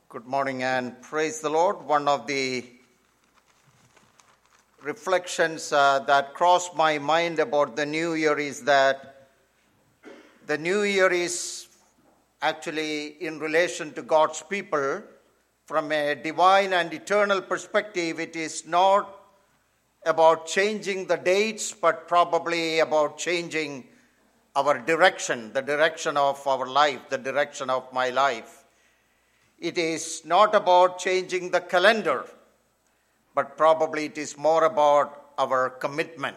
Good morning and praise the Lord. One of the reflections that crossed my mind about the new year is that the new year is actually in relation to God's people. From a divine and eternal perspective, it is not about changing the dates, but probably about changing our direction, the direction of our life, the direction of my life. It is not about changing the calendar, but probably it is more about our commitment.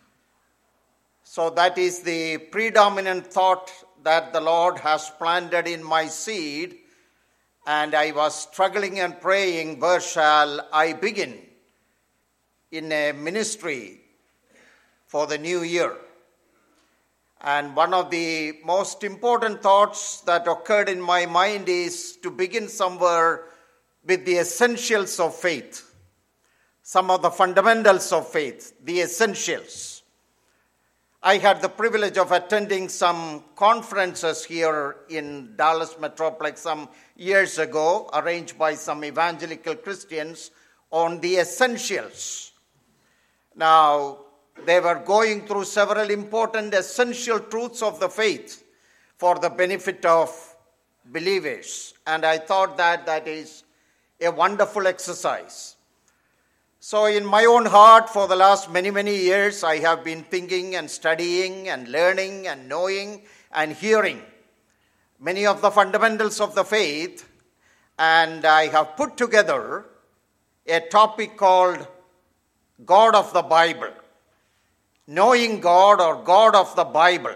So that is the predominant thought that the Lord has planted in my seed, and I was struggling and praying, where shall I begin in a ministry for the new year? And one of the most important thoughts that occurred in my mind is to begin somewhere with the essentials of faith. Some of the fundamentals of faith, the essentials. I had the privilege of attending some conferences here in Dallas Metroplex some years ago, arranged by some evangelical Christians, on the essentials. Now, they were going through several important essential truths of the faith for the benefit of believers. And I thought that is a wonderful exercise. So in my own heart, for the last many years, I have been thinking and studying and learning and knowing and hearing many of the fundamentals of the faith. And I have put together a topic called God of the Bible. Knowing God or God of the Bible.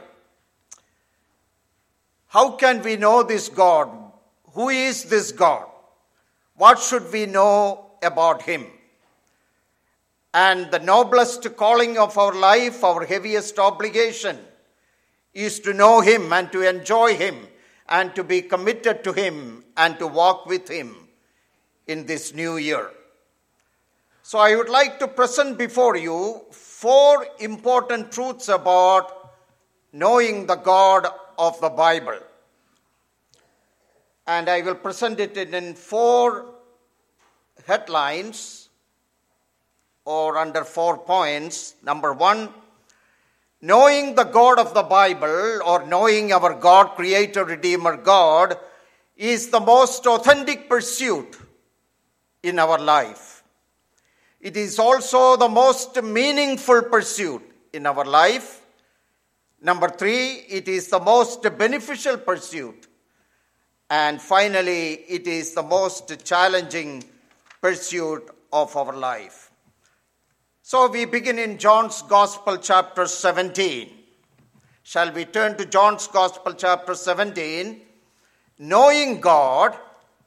How can we know this God? Who is this God? What should we know about Him? And the noblest calling of our life, our heaviest obligation, is to know Him and to enjoy Him and to be committed to Him and to walk with Him in this new year. So I would like to present before you 4 important truths about knowing the God of the Bible. And I will present it in 4 headlines or under 4 points. Number 1, knowing the God of the Bible or knowing our God, Creator, Redeemer God, is the most authentic pursuit in our life. It is also the most meaningful pursuit in our life. Number 3, it is the most beneficial pursuit. And finally, it is the most challenging pursuit of our life. So we begin in John's Gospel, chapter 17. Shall we turn to John's Gospel, chapter 17? Knowing God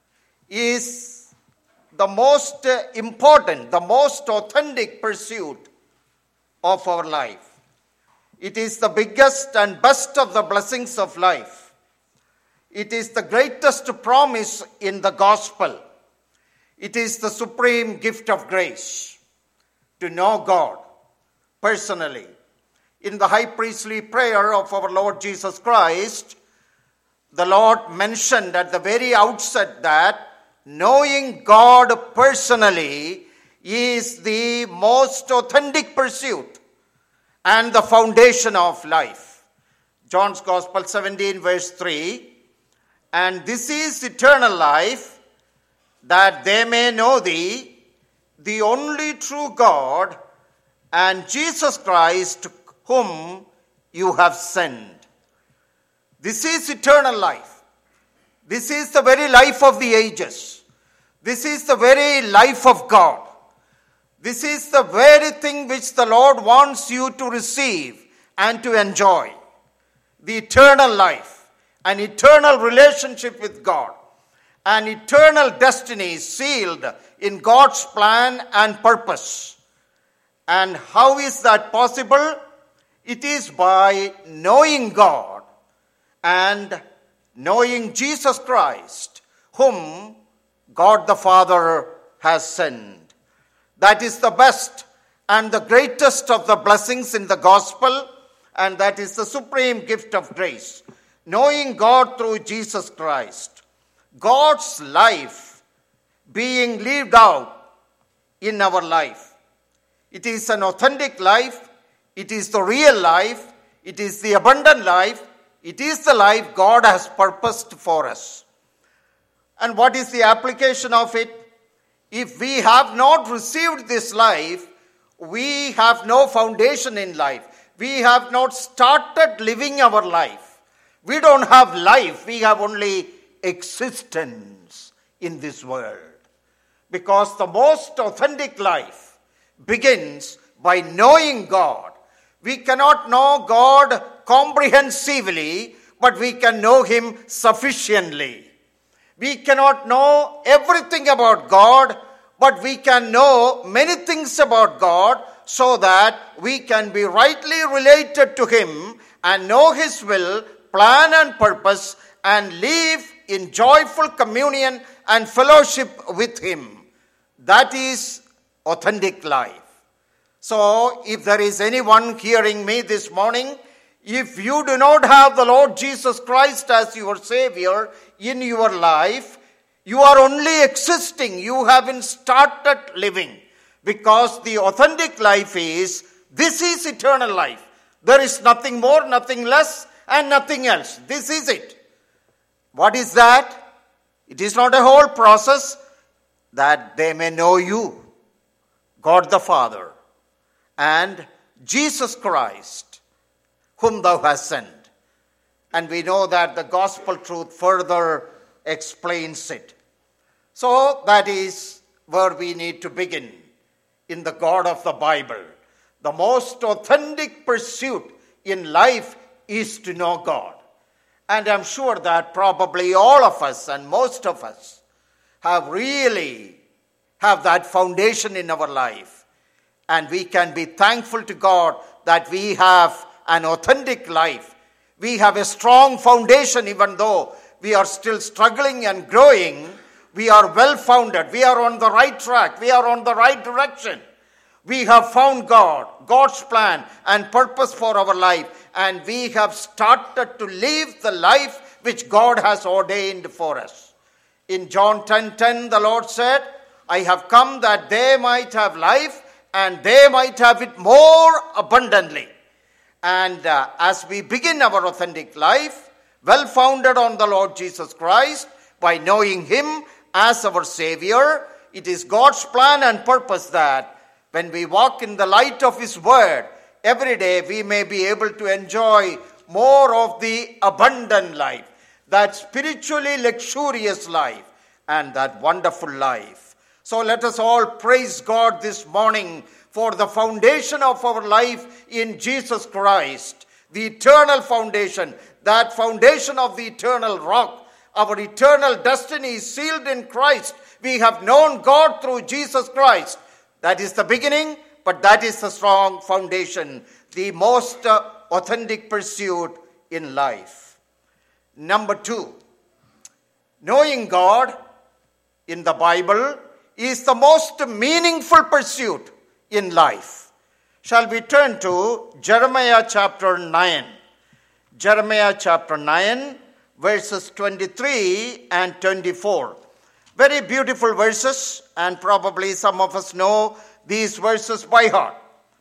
is the most important, the most authentic pursuit of our life. It is the biggest and best of the blessings of life. It is the greatest promise in the gospel. It is the supreme gift of grace to know God personally. In the high priestly prayer of our Lord Jesus Christ, the Lord mentioned at the very outset that knowing God personally is the most authentic pursuit and the foundation of life. John's Gospel 17 verse 3, and this is eternal life, that they may know thee, the only true God, and Jesus Christ, whom you have sent. This is eternal life. This is the very life of the ages. This is the very life of God. This is the very thing which the Lord wants you to receive and to enjoy. The eternal life, an eternal relationship with God, an eternal destiny sealed in God's plan and purpose. And how is that possible? It is by knowing God and knowing Jesus Christ, whom God the Father has sent. That is the best and the greatest of the blessings in the gospel, and that is the supreme gift of grace. Knowing God through Jesus Christ. God's life being lived out in our life. It is an authentic life. It is the real life. It is the abundant life. It is the life God has purposed for us. And what is the application of it? If we have not received this life, we have no foundation in life. We have not started living our life. We don't have life. We have only existence in this world. Because the most authentic life begins by knowing God. We cannot know God comprehensively, but we can know Him sufficiently. We cannot know everything about God, but we can know many things about God so that we can be rightly related to Him and know His will, plan and purpose, and live in joyful communion and fellowship with Him. That is authentic life. So, if there is anyone hearing me this morning, if you do not have the Lord Jesus Christ as your Savior in your life, you are only existing. You haven't started living. Because the authentic life is, this is eternal life. There is nothing more, nothing less, and nothing else. This is it. What is that? It is not a whole process. That they may know you, God the Father, and Jesus Christ, whom thou hast sent. And we know that the gospel truth further explains it. So that is where we need to begin, in the God of the Bible. The most authentic pursuit in life is to know God. And I'm sure that probably all of us and most of us have that foundation in our life. And we can be thankful to God that we have an authentic life. We have a strong foundation even though we are still struggling and growing. We are well founded. We are on the right track. We are on the right direction. We have found God, God's plan and purpose for our life. And we have started to live the life which God has ordained for us. In John 10:10, the Lord said, I have come that they might have life and they might have it more abundantly. And as we begin our authentic life, well founded on the Lord Jesus Christ, by knowing Him as our Savior, it is God's plan and purpose that when we walk in the light of His Word, every day we may be able to enjoy more of the abundant life, that spiritually luxurious life, and that wonderful life. So let us all praise God this morning for the foundation of our life in Jesus Christ, the eternal foundation, that foundation of the eternal rock. Our eternal destiny is sealed in Christ. We have known God through Jesus Christ. That is the beginning, but that is the strong foundation, the most authentic pursuit in life. Number 2, knowing God in the Bible is the most meaningful pursuit in life. Shall we turn to Jeremiah chapter 9? Jeremiah chapter 9, verses 23 and 24. Very beautiful verses, and probably some of us know these verses by heart.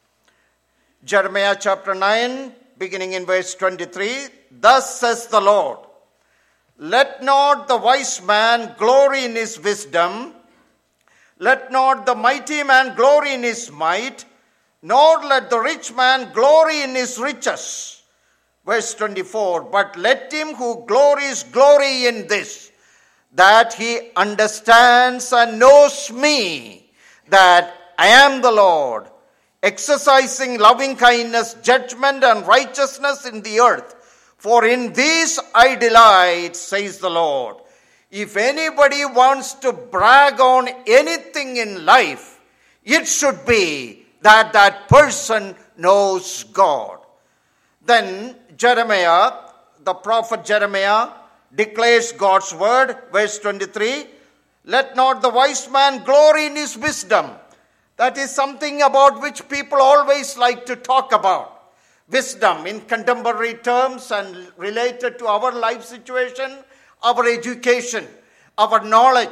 Jeremiah chapter 9, beginning in verse 23. Thus says the Lord, let not the wise man glory in his wisdom, let not the mighty man glory in his might, nor let the rich man glory in his riches. Verse 24, but let him who glories glory in this, that he understands and knows me, that I am the Lord, exercising loving kindness, judgment, and righteousness in the earth. For in these I delight, says the Lord. If anybody wants to brag on anything in life, it should be that that person knows God. Then Jeremiah, the prophet Jeremiah, declares God's word, verse 23, let not the wise man glory in his wisdom. That is something about which people always like to talk about. Wisdom in contemporary terms and related to our life situation, our education, our knowledge,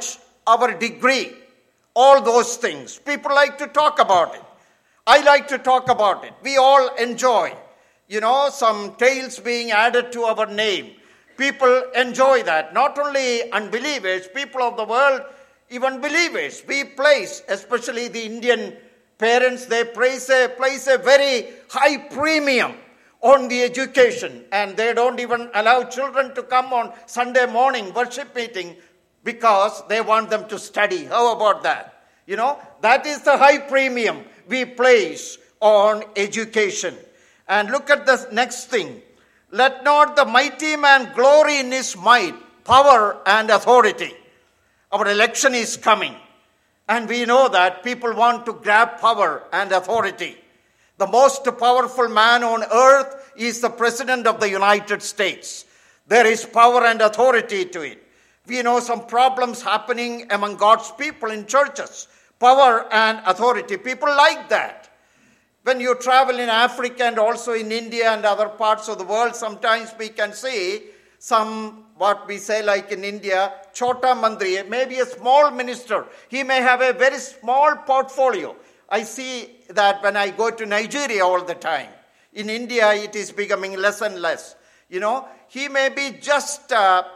our degree, all those things. People like to talk about it. I like to talk about it. We all enjoy, some tails being added to our name. People enjoy that. Not only unbelievers, people of the world, even believers. We place, especially the Indian parents, they place a very high premium on the education, and they don't even allow children to come on Sunday morning worship meeting because they want them to study. How about that? That is the high premium we place on education. And look at the next thing. Let not the mighty man glory in his might, power, and authority. Our election is coming, and we know that people want to grab power and authority. The most powerful man on earth is the President of the United States. There is power and authority to it. We know some problems happening among God's people in churches. Power and authority. People like that. When you travel in Africa and also in India and other parts of the world, sometimes we can see some, what we say like in India, Chota Mandri, maybe a small minister. He may have a very small portfolio. I see that when I go to Nigeria all the time. In India, it is becoming less and less. He may be just, the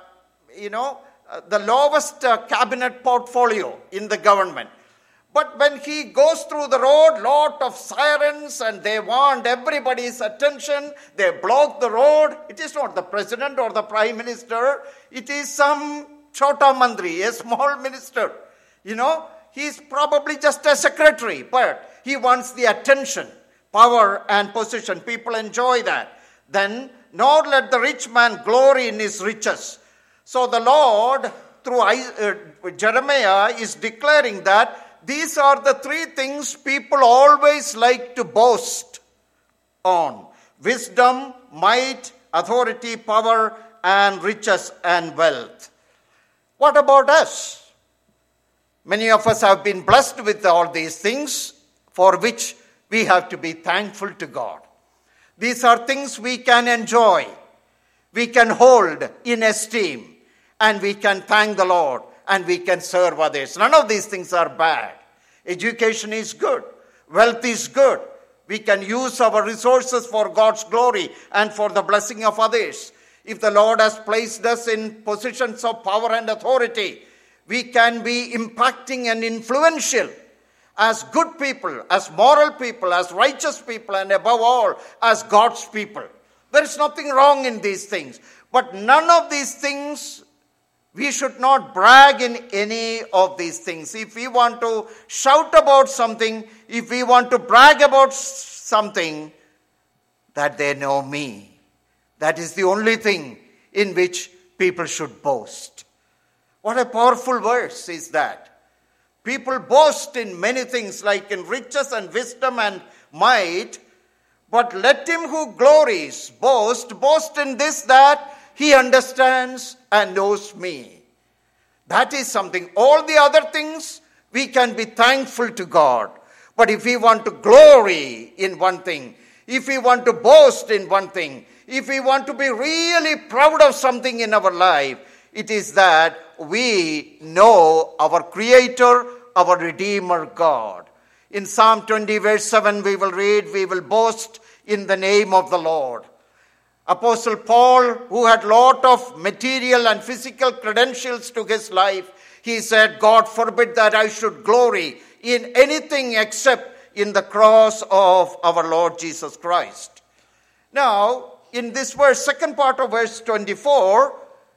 lowest cabinet portfolio in the government. But when he goes through the road, lot of sirens, and they want everybody's attention. They block the road. It is not the president or the prime minister. It is some Chota Mandri, a small minister. He's probably just a secretary, but he wants the attention, power, and position. People enjoy that. Then, nor let the rich man glory in his riches. So the Lord, through Jeremiah, is declaring that these are the three things people always like to boast on: wisdom, might, authority, power, and riches and wealth. What about us? Many of us have been blessed with all these things, for which we have to be thankful to God. These are things we can enjoy, we can hold in esteem, and we can thank the Lord, and we can serve others. None of these things are bad. Education is good. Wealth is good. We can use our resources for God's glory and for the blessing of others. If the Lord has placed us in positions of power and authority, we can be impacting and influential as good people, as moral people, as righteous people, and above all, as God's people. There is nothing wrong in these things. But none of these things, we should not brag in any of these things. If we want to shout about something, if we want to brag about something, that they know me. That is the only thing in which people should boast. What a powerful verse is that. People boast in many things, like in riches and wisdom and might, but let him who glories boast in this, that he understands and knows me. That is something. All the other things, we can be thankful to God. But if we want to glory in one thing, if we want to boast in one thing, if we want to be really proud of something in our life, it is that we know our Creator, our Redeemer God. In Psalm 20 verse 7 we will read, we will boast in the name of the Lord. Apostle Paul, who had lot of material and physical credentials to his life, he said, God forbid that I should glory in anything except in the cross of our Lord Jesus Christ. Now, in this verse, second part of verse 24,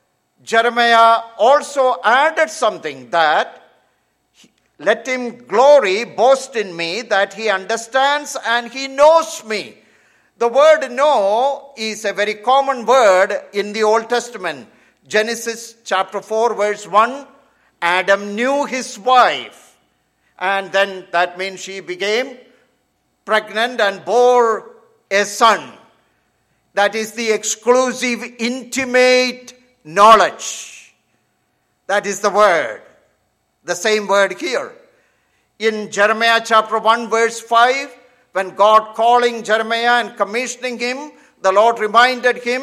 Jeremiah also added something, that let him glory, boast in me, that he understands and he knows me. The word know is a very common word in the Old Testament. Genesis chapter 4 verse 1, Adam knew his wife, and then that means she became pregnant and bore a son. That is the exclusive, intimate knowledge. That is the word. The same word here. In Jeremiah chapter 1 verse 5, when God calling Jeremiah and commissioning him, the Lord reminded him,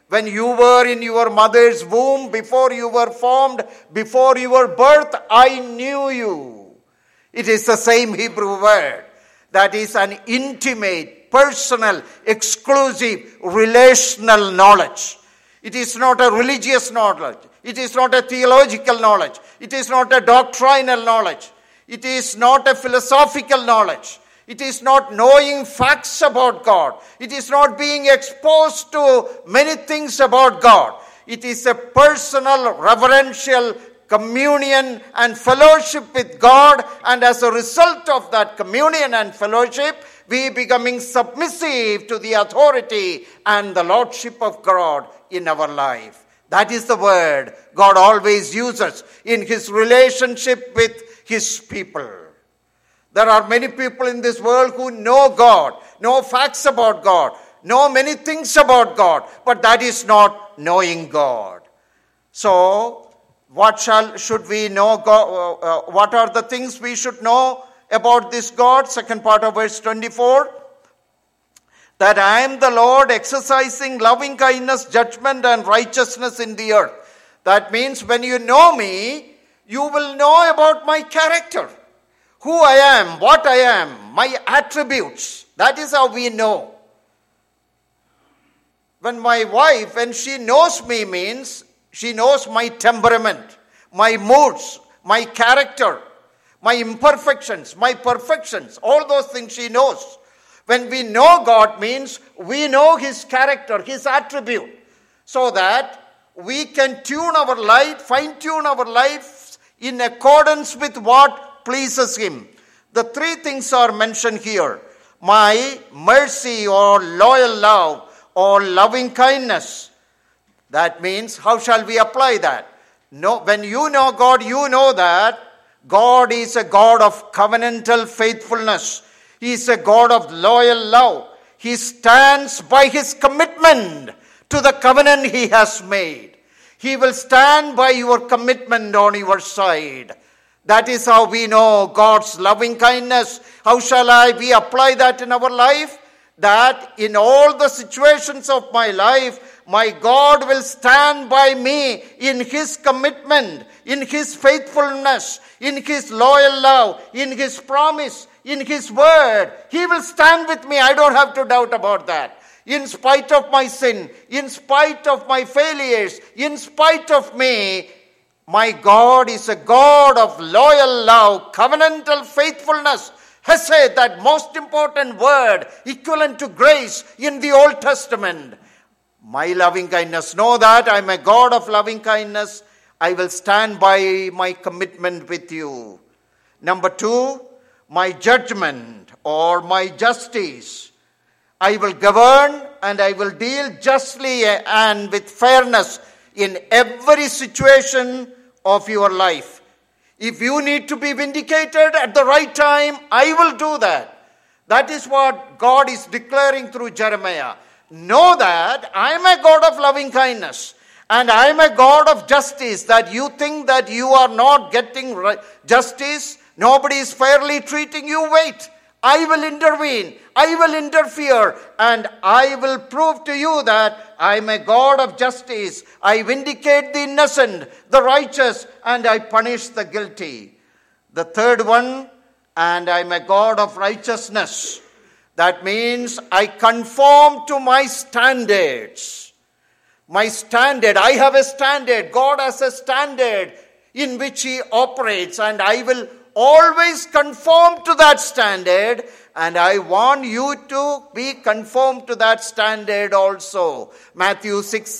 When you were in your mother's womb, before you were formed, before your birth, I knew you. It is the same Hebrew word. That is an intimate, personal, exclusive, relational knowledge. It is not a religious knowledge. It is not a theological knowledge. It is not a doctrinal knowledge. It is not a philosophical knowledge. It is not knowing facts about God. It is not being exposed to many things about God. It is a personal, reverential communion and fellowship with God, and as a result of that communion and fellowship, we becoming submissive to the authority and the lordship of God in our life. That is the word God always uses in his relationship with his people. There are many people in this world who know God, know facts about God, know many things about God, but that is not knowing God. So, what should we know? What are the things we should know about this God? Second part of verse 24. That I am the Lord exercising loving kindness, judgment and righteousness in the earth. That means when you know me, you will know about my character. Who I am, what I am, my attributes. That is how we know. When my wife, when she knows me, means she knows my temperament, my moods, my character, my imperfections, my perfections, all those things she knows. When we know God means we know his character, his attribute, so that we can tune our life, fine-tune our lives in accordance with what pleases him. The three things are mentioned here. My mercy or loyal love or loving kindness. That means, how shall we apply that? No, when you know God, you know that God is a God of covenantal faithfulness. He is a God of loyal love. He stands by his commitment to the covenant he has made. He will stand by your commitment on your side. That is how we know God's loving kindness. How shall we apply that in our life? That in all the situations of my life, my God will stand by me in his commitment, in his faithfulness, in his loyal love, in his promise, in his word. He will stand with me. I don't have to doubt about that. In spite of my sin, in spite of my failures, in spite of me, my God is a God of loyal love, covenantal faithfulness. Hesed, that most important word, equivalent to grace in the Old Testament. My loving kindness. Know that I am a God of loving kindness. I will stand by my commitment with you. Number 2, my judgment or my justice. I will govern and I will deal justly and with fairness in every situation of your life. If you need to be vindicated at the right time, I will do that. That is what God is declaring through Jeremiah. Know that I am a God of loving kindness and I am a God of justice. That you think that you are not getting justice, nobody is fairly treating you, wait. I will intervene, I will interfere, and I will prove to you that I am a God of justice. I vindicate the innocent, the righteous, and I punish the guilty. The third one, and I am a God of righteousness. That means I conform to my standards. My standard, I have a standard. God has a standard in which he operates, and I will always conform to that standard, and I want you to be conformed to that standard also. Matthew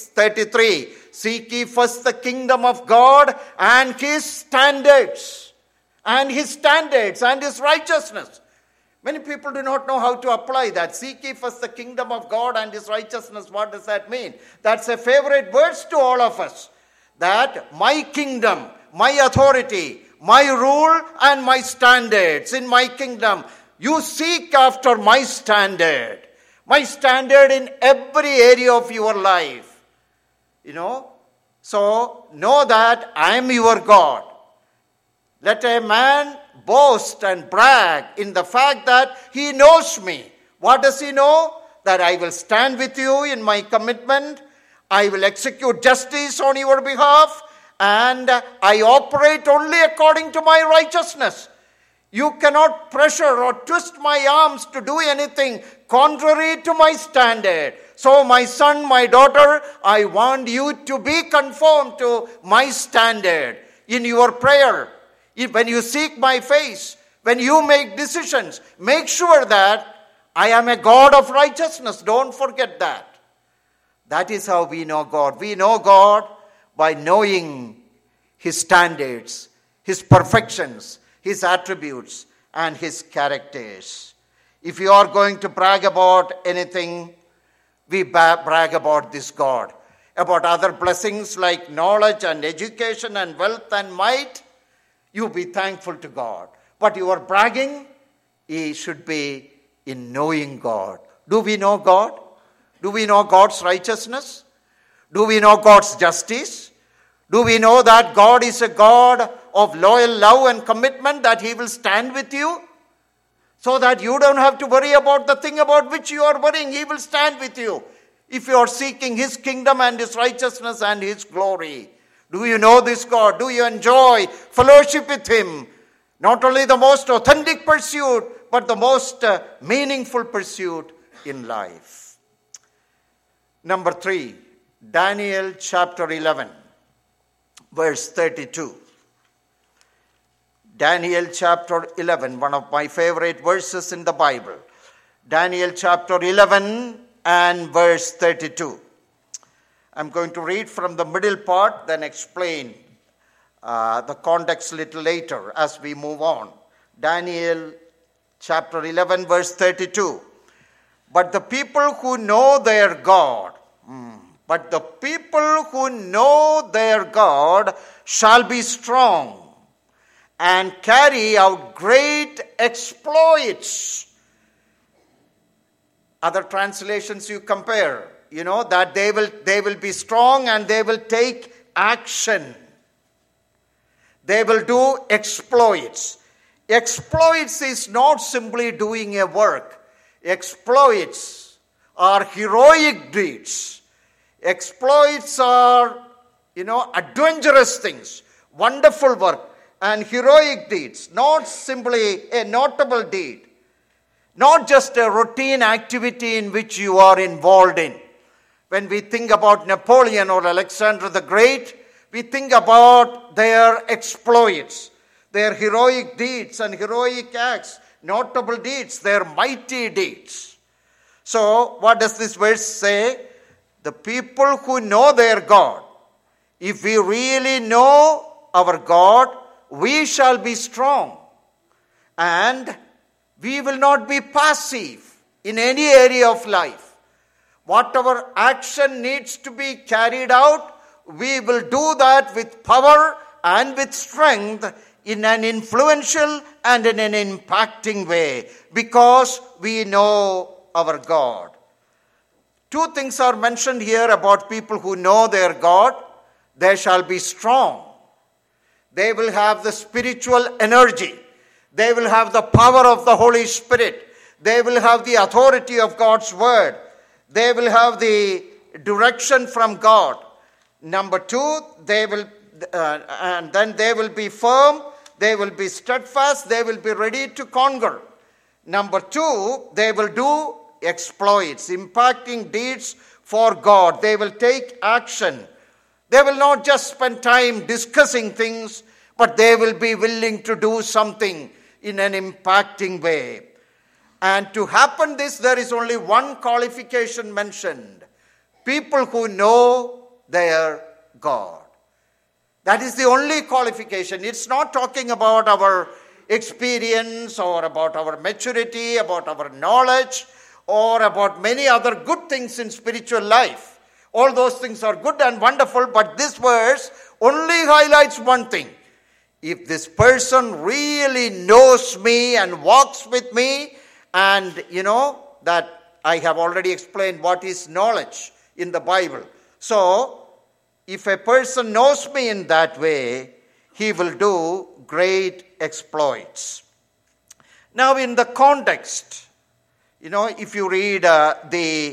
6:33. Seek ye first the kingdom of God and his standards, and his righteousness. Many people do not know how to apply that. Seek ye first the kingdom of God and his righteousness. What does that mean? That's a favorite verse to all of us. That my kingdom, my authority, my rule and my standards in my kingdom. You seek after my standard. My standard in every area of your life. So know that I am your God. Let a man boast and brag in the fact that he knows me. What does he know? That I will stand with you in my commitment. I will execute justice on your behalf, and I operate only according to my righteousness. You cannot pressure or twist my arms to do anything contrary to my standard. So my son, my daughter, I want you to be conformed to my standard in your prayer. When you seek my face, when you make decisions, make sure that I am a God of righteousness. Don't forget that. That is how we know God. We know God by knowing His standards, His perfections, His attributes, and His characters. If you are going to brag about anything, we brag about this God. About other blessings like knowledge and education and wealth and might, you be thankful to God. But your bragging, it should be in knowing God. Do we know God? Do we know God's righteousness? Do we know God's justice? Do we know that God is a God of loyal love and commitment, that He will stand with you? So that you don't have to worry about the thing about which you are worrying. He will stand with you if you are seeking His kingdom and His righteousness and His glory. Do you know this God? Do you enjoy fellowship with Him? Not only the most authentic pursuit, but the most meaningful pursuit in life. Number 3, Daniel chapter 11, verse 32. Daniel chapter 11, one of my favorite verses in the Bible. Daniel chapter 11 and verse 32. I'm going to read from the middle part, then explain the context a little later as we move on. Daniel chapter 11, verse 32. But the people who know their God, shall be strong and carry out great exploits. Other translations you compare, that they will be strong and they will take action. They will do exploits. Exploits is not simply doing a work. Exploits are heroic deeds. Exploits are, adventurous things, wonderful work, and heroic deeds. Not simply a notable deed. Not just a routine activity in which you are involved in. When we think about Napoleon or Alexander the Great, we think about their exploits, their heroic deeds and heroic acts, notable deeds, their mighty deeds. So, what does this verse say? The people who know their God, if we really know our God, we shall be strong. And we will not be passive in any area of life. Whatever action needs to be carried out, we will do that with power and with strength in an influential and in an impacting way, because we know our God. 2 things are mentioned here about people who know their God. They shall be strong. They will have the spiritual energy. They will have the power of the Holy Spirit. They will have the authority of God's word. They will have the direction from God. Number 2, they will be firm. They will be steadfast. They will be ready to conquer. Number 2, they will do exploits, impacting deeds for God. They will take action. They will not just spend time discussing things, but they will be willing to do something in an impacting way. And to happen this, there is only one qualification mentioned. People who know their God. That is the only qualification. It's not talking about our experience or about our maturity, about our knowledge, or about many other good things in spiritual life. All those things are good and wonderful, but this verse only highlights one thing. If this person really knows me and walks with me, and that I have already explained what is knowledge in the Bible. So, if a person knows me in that way, he will do great exploits. Now, in the context, if you read the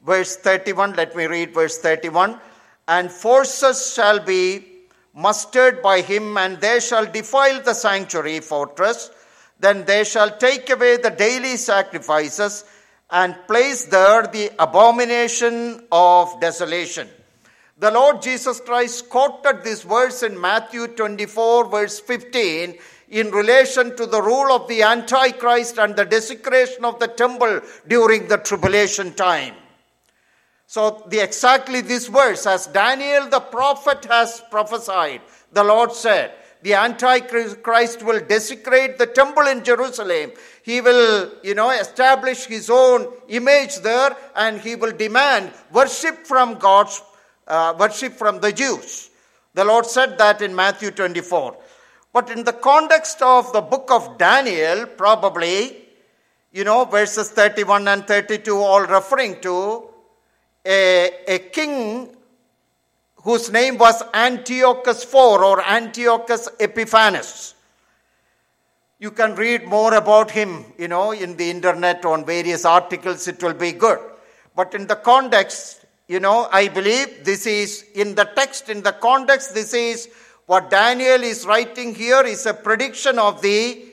verse 31. Let me read verse 31. And forces shall be mustered by him, and they shall defile the sanctuary fortress. Then they shall take away the daily sacrifices and place there the abomination of desolation. The Lord Jesus Christ quoted this verse in Matthew 24, verse 15, in relation to the rule of the Antichrist and the desecration of the temple during the tribulation time. So exactly this verse, as Daniel the prophet has prophesied, the Lord said, the Antichrist will desecrate the temple in Jerusalem. He will, establish his own image there, and he will demand worship from the Jews. The Lord said that in Matthew 24. But in the context of the book of Daniel, probably, verses 31 and 32 all referring to a king whose name was Antiochus IV or Antiochus Epiphanes. You can read more about him, in the internet on various articles. It will be good. But in the context, I believe this is, in the text, in the context, this is what Daniel is writing here is a prediction of the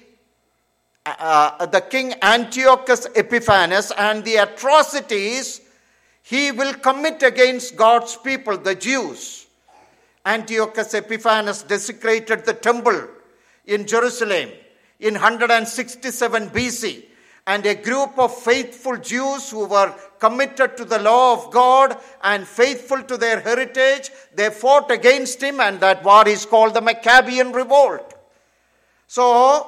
king Antiochus Epiphanes and the atrocities he will commit against God's people, the Jews. Antiochus Epiphanes desecrated the temple in Jerusalem in 167 BC. And a group of faithful Jews who were committed to the law of God and faithful to their heritage, they fought against him, and that war is called the Maccabean Revolt. So,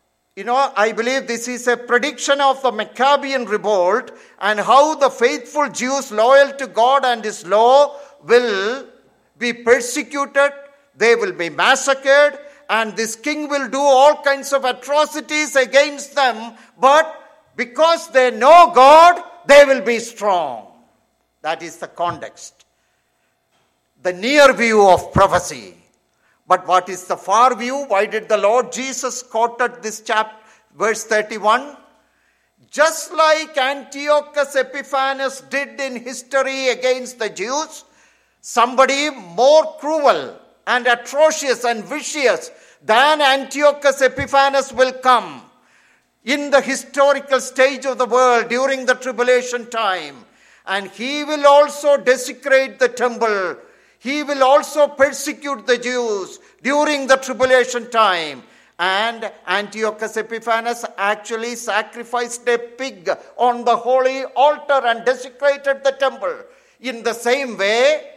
I believe this is a prediction of the Maccabean Revolt and how the faithful Jews loyal to God and his law will be persecuted, they will be massacred, and this king will do all kinds of atrocities against them, but because they know God, they will be strong. That is the context. The near view of prophecy. But what is the far view? Why did the Lord Jesus quoted this verse 31? Just like Antiochus Epiphanes did in history against the Jews, somebody more cruel and atrocious and vicious than Antiochus Epiphanes will come in the historical stage of the world during the tribulation time. And he will also desecrate the temple. He will also persecute the Jews during the tribulation time. And Antiochus Epiphanes actually sacrificed a pig on the holy altar and desecrated the temple. In the same way,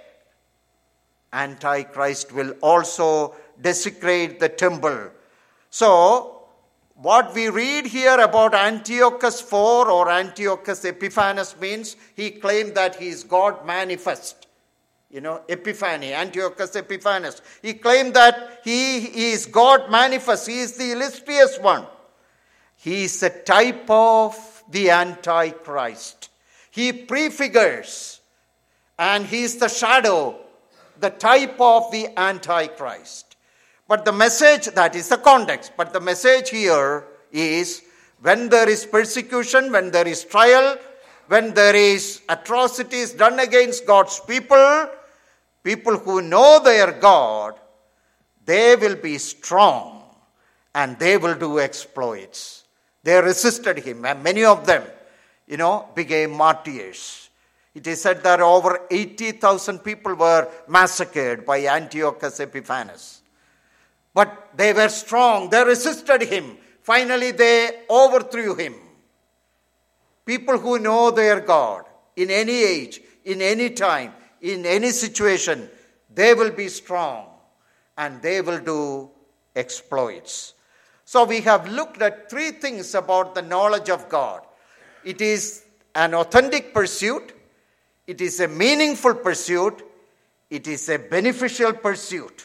Antichrist will also desecrate the temple. So, what we read here about Antiochus IV or Antiochus Epiphanes means he claimed that he is God manifest. Epiphany, Antiochus Epiphanes. He claimed that he is God manifest. He is the illustrious one. He is a type of the Antichrist. He prefigures, and he is the shadow, the type of the Antichrist. But the message, that is the context, but the message here is when there is persecution, when there is trial, when there is atrocities done against God's people who know their God, they will be strong and they will do exploits. They resisted him, and many of them, became martyrs. It is said that over 80,000 people were massacred by Antiochus Epiphanes. But they were strong. They resisted him. Finally, they overthrew him. People who know their God in any age, in any time, in any situation, they will be strong and they will do exploits. So we have looked at three things about the knowledge of God. It is an authentic pursuit. It is a meaningful pursuit. It is a beneficial pursuit.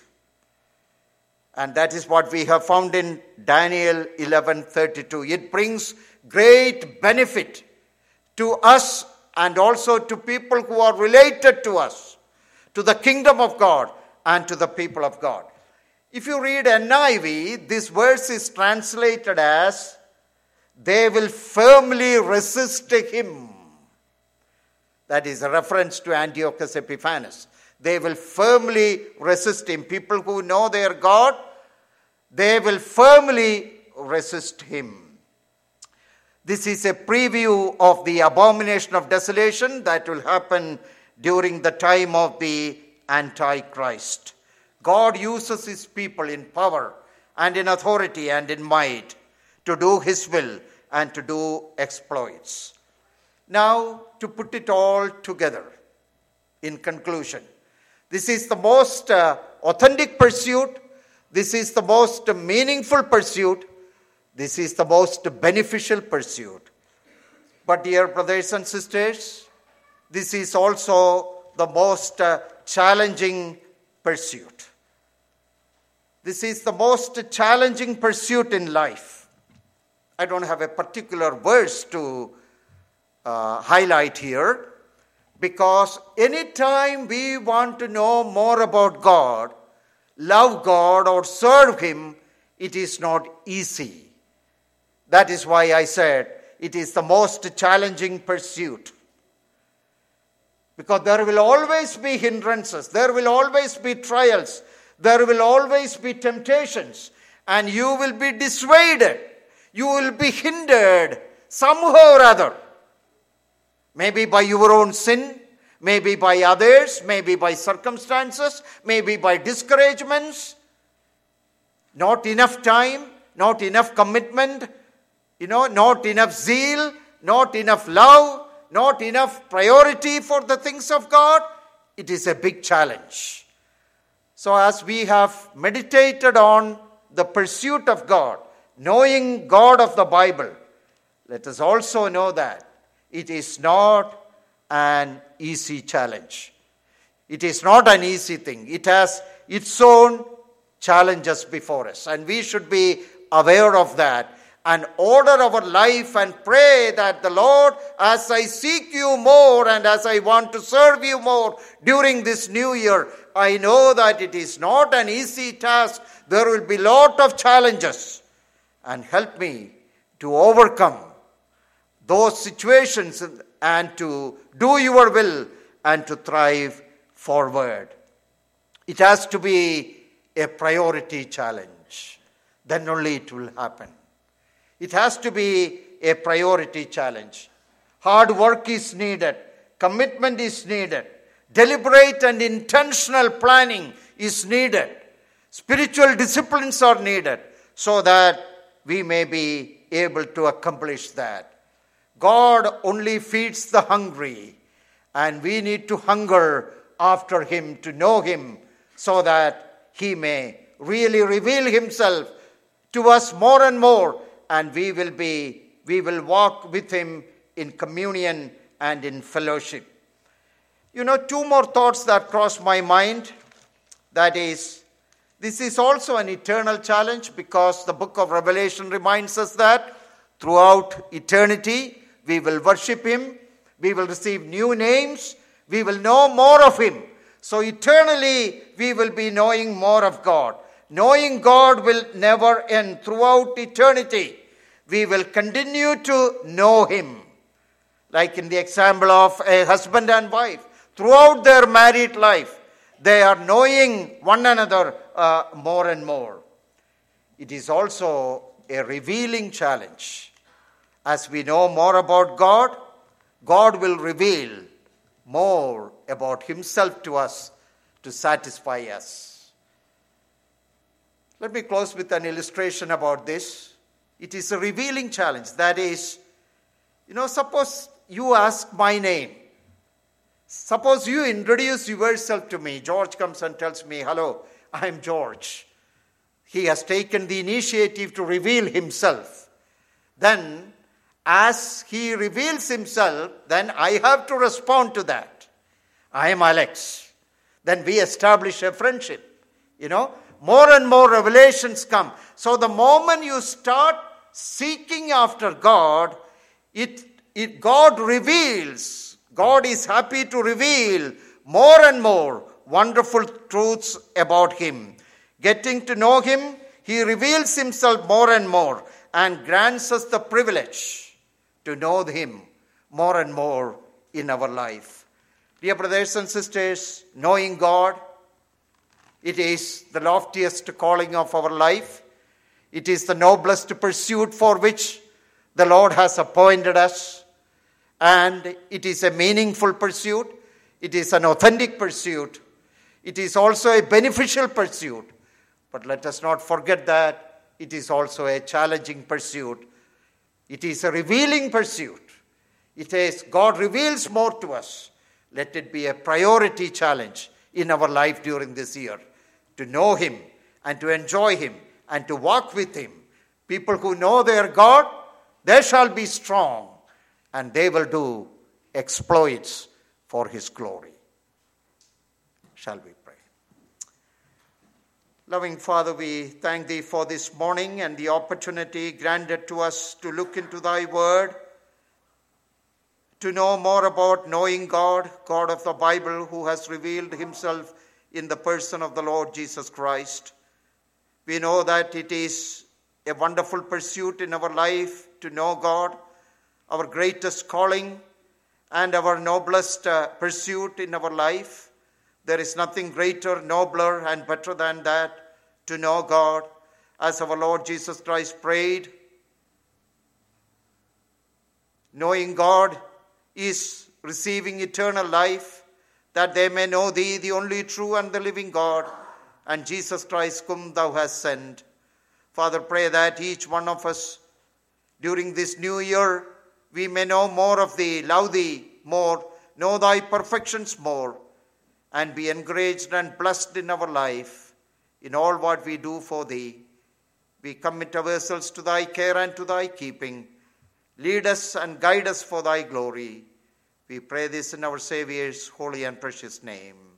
And that is what we have found in Daniel 11:32. It brings great benefit to us and also to people who are related to us, to the kingdom of God and to the people of God. If you read NIV, this verse is translated as, they will firmly resist him. That is a reference to Antiochus Epiphanes. They will firmly resist him. People who know their God, they will firmly resist him. This is a preview of the abomination of desolation that will happen during the time of the Antichrist. God uses his people in power and in authority and in might to do his will and to do exploits. Now, to put it all together, in conclusion, this is the most authentic pursuit. This is the most meaningful pursuit. This is the most beneficial pursuit. But dear brothers and sisters, this is also the most challenging pursuit. This is the most challenging pursuit in life. I don't have a particular verse to highlight here, because anytime we want to know more about God, love God or serve him, it is not easy. That is why I said it is the most challenging pursuit. Because there will always be hindrances, there will always be trials, there will always be temptations, and you will be dissuaded, you will be hindered somehow or other. Maybe by your own sin, maybe by others, maybe by circumstances, maybe by discouragements. Not enough time, not enough commitment, not enough zeal, not enough love, not enough priority for the things of God. It is a big challenge. So as we have meditated on the pursuit of God, knowing God of the Bible, let us also know that it is not an easy challenge. It is not an easy thing. It has its own challenges before us, and we should be aware of that and order our life and pray that the Lord, as I seek you more and as I want to serve you more during this new year, I know that it is not an easy task. There will be a lot of challenges, and help me to overcome those situations and to do your will and to thrive forward. It has to be a priority challenge. Then only it will happen. It has to be a priority challenge. Hard work is needed. Commitment is needed. Deliberate and intentional planning is needed. Spiritual disciplines are needed so that we may be able to accomplish that. God only feeds the hungry, and we need to hunger after him, to know him, so that he may really reveal himself to us more and more, and we will walk with him in communion and in fellowship. Two more thoughts that cross my mind. That is, this is also an eternal challenge, because the book of Revelation reminds us that throughout eternity we will worship him, we will receive new names, we will know more of him. So eternally we will be knowing more of God. Knowing God will never end. Throughout eternity we will continue to know him. Like in the example of a husband and wife, throughout their married life, they are knowing one another more and more. It is also a revealing challenge. As we know more about God, God will reveal more about himself to us to satisfy us. Let me close with an illustration about this. It is a revealing challenge. That is, suppose you ask my name. Suppose you introduce yourself to me. George comes and tells me, "Hello, I'm George." He has taken the initiative to reveal himself. Then, as he reveals himself, then I have to respond to that. I am Alex. Then we establish a friendship. More and more revelations come. So the moment you start seeking after God, God reveals. God is happy to reveal more and more wonderful truths about him. Getting to know him, he reveals himself more and more and grants us the privilege to know him more and more in our life. Dear brothers and sisters, knowing God, it is the loftiest calling of our life. It is the noblest pursuit for which the Lord has appointed us. And it is a meaningful pursuit. It is an authentic pursuit. It is also a beneficial pursuit. But let us not forget that it is also a challenging pursuit. It is a revealing pursuit. It is God reveals more to us. Let it be a priority challenge in our life during this year to know Him and to enjoy Him and to walk with Him. People who know their God, they shall be strong and they will do exploits for His glory. Shall we pray? Loving Father, we thank Thee for this morning and the opportunity granted to us to look into Thy Word, to know more about knowing God, God of the Bible, who has revealed Himself in the person of the Lord Jesus Christ. We know that it is a wonderful pursuit in our life to know God, our greatest calling and our noblest pursuit in our life. There is nothing greater, nobler, and better than that, to know God, as our Lord Jesus Christ prayed. Knowing God is receiving eternal life, that they may know Thee, the only true and the living God, and Jesus Christ whom Thou hast sent. Father, pray that each one of us during this new year, we may know more of Thee, love Thee more, know Thy perfections more, and be encouraged and blessed in our life, in all what we do for Thee. We commit ourselves to Thy care and to Thy keeping. Lead us and guide us for Thy glory. We pray this in our Saviour's holy and precious name.